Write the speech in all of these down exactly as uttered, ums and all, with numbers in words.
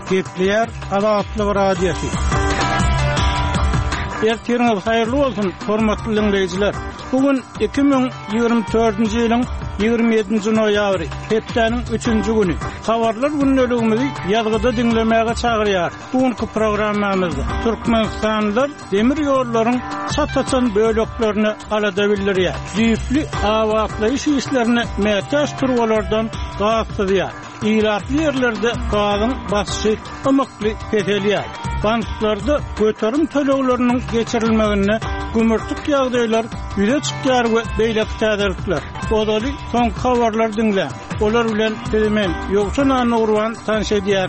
Gepler Azatlyk radiosu. Ertirňiz haýyrly bolsun, hormatly dinleýijiler. Bugün iki bin ýygrimi dördünji ýylyň ýygrimi ýedinji noýabry, hepdeniň üçünji güni. Habarlar günneligimizi ýazgyda dinlemäge çagyrýar. Bugünkü programmamyzda Türkmenistanlylar demir ýollaryň sataçan böleklerini alada bildirýär. Züýüfli awatlaýyş işlerini mätäş turwalardan gaýtdyrýar. İratly yerlerde gazyň basyşy ymykly petelýär. Banklarda göterim tölegleriniň geçirilmegine gümürtük ýagdaýlar ýüze çykýar we beýlek täzelikler. Bodaly soň habarlar dinle. Olar bilen telemen ýoksa nurwan tanış edýär.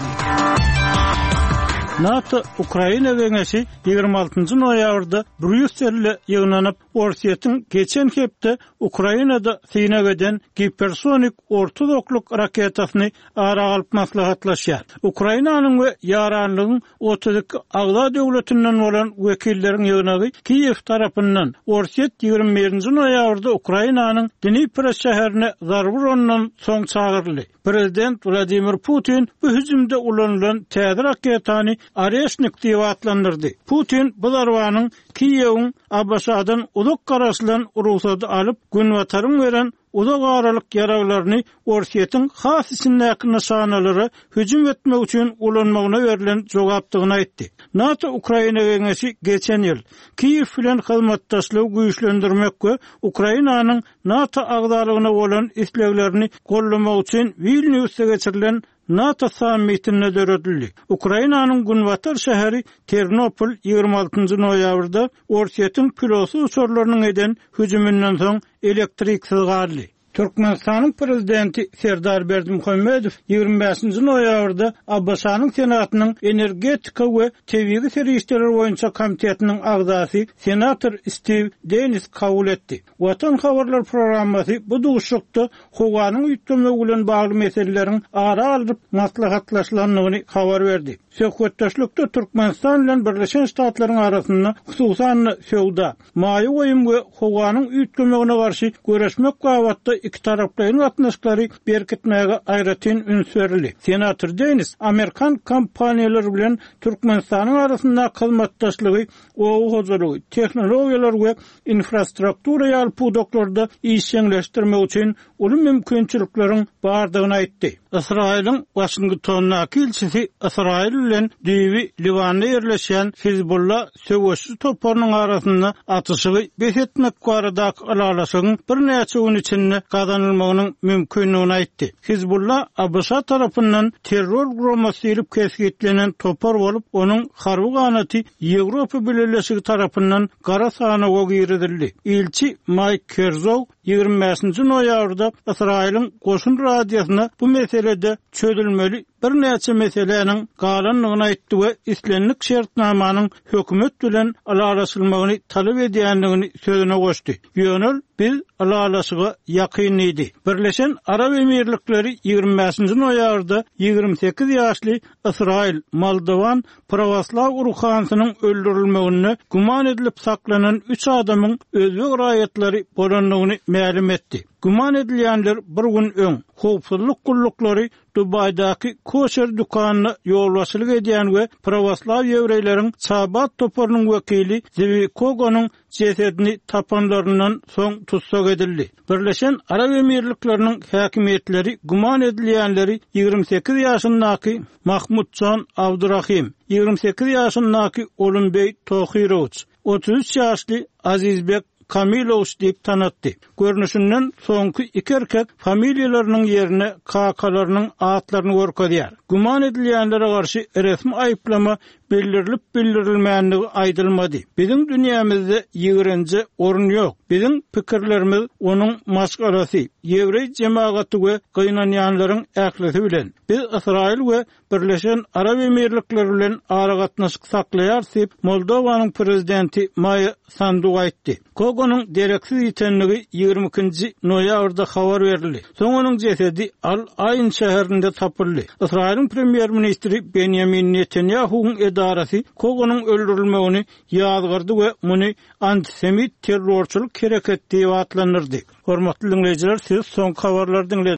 NATO Ukraina weňesi ýygrimi altynjy noýabrda Brüsselde ýygnanyp Orsiýetiň geçen hepde Ukrainada sinegeden hipersonik ortodokluk raketasyny ara alyp maslahatlaşýar. Ukrainanyň we ýaranlygyň otuz iki agda döwletinden bolan wekilleriň ýygnany Kiýew tarapyndan Orsiýet ýygrimi birinji noýabrda Ukrainanyň Dnipro şäherine zarbyrondan soň çagyrly. Prezident Vladimir Putin bu hüjümde ulanylan täze raketany Areshnik diýip atlandyrdy. Putin bu zarwanyň Kiýewiň Abbasadan uzak garaşlan urusady alyp günwataryň beren uzak aralyk ýaraglaryny Orsiýetiň has isimdäki nişanalary hüjüm etmek üçin ulanmagyna berilen jogapdygyny aýtdy. NATO Ukraina weňesi geçen ýyl Kiýew bilen hyzmatdaşlygy güýçlendirmek we Ukrainanyň NATO agdalygyna bolan isleglerini gollamak üçin Vilniusda geçirilen NATO sammitine döredildi. Ukrainanyň Günwatar şäheri Ternopol ýygrimi altynjy noýabrda Orsiýetiň pilotsy uçurlarynyň eden hüjümünden soň elektriksiz galdy. Türkmenistanyň prezidenti Serdar Berdimuhammedow ýygrimi beşinji noýabrda Abbasanyň senatynyň energetika we tebigi serişleri boýunça komitetiniň agzasy senator Steve Dennis kabul etdi. Watan habarlar programmasy bu duşukda howanyň ýitmegi bilen bagly meseleleriň ara alyp maslahatlaşylanyny habar berdi. Söhbetdaşlykda Türkmenistan bilen Birleşen Ştatlaryň arasynda hususan söwda, maýy goýum we howanyň ýitmegine garşy göreşmek gabatda iki taraplaryň gatnaşyklary berkitmäge aýratyn üns berildi. Senator Dennis Amerikan kompaniýalary bilen Türkmenistanyň arasynda hyzmatdaşlygy, owu hojalygy, tehnologiýalar we infrastruktura ýalyp doktorda işleşdirmek üçin uly mümkinçilikleriň bardygyny aýtdy. İsrail'in Washington'daki elçisi İsrail bilen Düýbi Liban'da ýerleşen Hizbullah söwüşçü toplarynyň arasynda atışygy besetmek baradaky alalaşygyň bir näçe gün içinde gazanylmagynyň mümkinligini aýtdy. Hizbullah Abşa tarapyndan terror gurulmasy edip kesgitlenen topar bolup, onuň harby ganaty Ýewropa Birleşigi tarapyndan gara sahnaga giridildi. Elçi Mike Kerzog ýygrimi beşinji noýabrda Israil'in goşun radiosyna bu meselede çözülmeli bir näçe meseleniň galanlygyny aýtdy we islenlik şertnamanyň hökümet bilen alalaşylmagyny talap edýändigini sözüne goşdy. Ýönül biz alalaşyga ýakynlydy. Birleşen Arab Emirlikleri ýygrimi beşinji noýabrda ýygrimi sekiz ýaşly Israil Moldowan Pravoslaw uruhanynyň öldürilmegine guman edilip saklanan üç adamyň özbek raýatlary bolanlygyny ma'lum etdi. Guman edilýänler bir gün öň howpsuzlyk gullukları Dubaydaky koşer dükanyna ýolbaşçylyk edýän we Pravoslaw ýewreýleriň Çabat toparynyň wekili Zevi Kogonyň cesedini tapanlarından soň tutsak edildi. Birleşen Arab Emirlikleriniň häkimetleri guman edilýänleri ýygrimi sekiz ýaşyndaky Mahmudjon Abdurrahim, ýygrimi sekiz ýaşyndaky Olymbey Tohirow, otuz üç ýaşly Azizbek Kamiloviç diýip tanatdy. Görnüşinden soňky iki erkek familiýalarynyň ýerine kakalarynyň atlaryny görkezýär. Guman edilýänlere garşy resmi aýyplama bildirilip bildirilmänligi aýdylmady. Biziň dünýämizde ýigrenji orun ýok. Biziň pikirlerimiz onuň maşgalasy, ýewrey jemagaty we gynanýanlaryň ählisi bilen. Biz Israil we Birleşen Arab Emirlikleri bilen ara gatnaşyk saklaýar diýip Moldowanyň prezidenti Maya Sandu aýtdy. Kogonyň dereksiz ýetenligi ýygrimi ikinji noýabrda habar berildi. Soň onuň jesedi Al-Ayn şäherinde tapyldy. Israil'in premier ministri Benjamin Netanyahu'nun edarasi Kogonyň öldürilmegini ýazgyrdy we muny antisemit terrorçuluk hereket diýip atlandyrdy. Hormatly dinleýijiler, siz soň habarlary